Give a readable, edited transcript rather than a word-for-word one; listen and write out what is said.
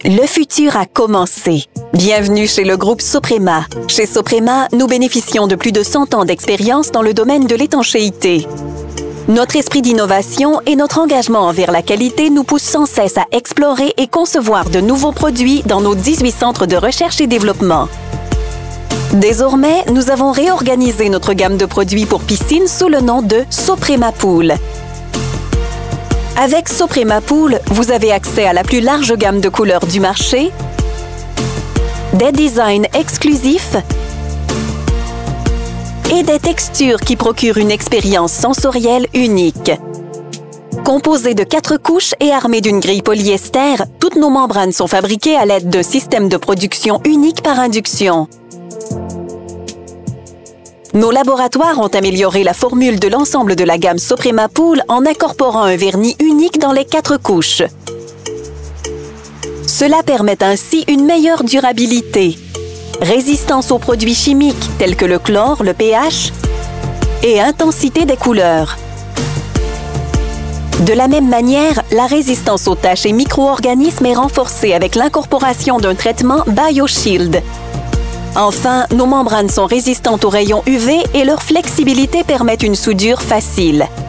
Le futur a commencé. Bienvenue chez le groupe Soprema. Chez Soprema, nous bénéficions de plus de 100 ans d'expérience dans le domaine de l'étanchéité. Notre esprit d'innovation et notre engagement envers la qualité nous poussent sans cesse à explorer et concevoir de nouveaux produits dans nos 18 centres de recherche et développement. Désormais, nous avons réorganisé notre gamme de produits pour piscine sous le nom de Soprema Pool. Avec Soprema Pool, vous avez accès à la plus large gamme de couleurs du marché, des designs exclusifs et des textures qui procurent une expérience sensorielle unique. Composées de 4 couches et armées d'une grille polyester, toutes nos membranes sont fabriquées à l'aide d'un système de production unique par induction. Nos laboratoires ont amélioré la formule de l'ensemble de la gamme Soprema Pool en incorporant un vernis unique dans les 4 couches. Cela permet ainsi une meilleure durabilité, résistance aux produits chimiques tels que le chlore, le pH et intensité des couleurs. De la même manière, la résistance aux taches et micro-organismes est renforcée avec l'incorporation d'un traitement BioShield. Enfin, nos membranes sont résistantes aux rayons UV et leur flexibilité permet une soudure facile.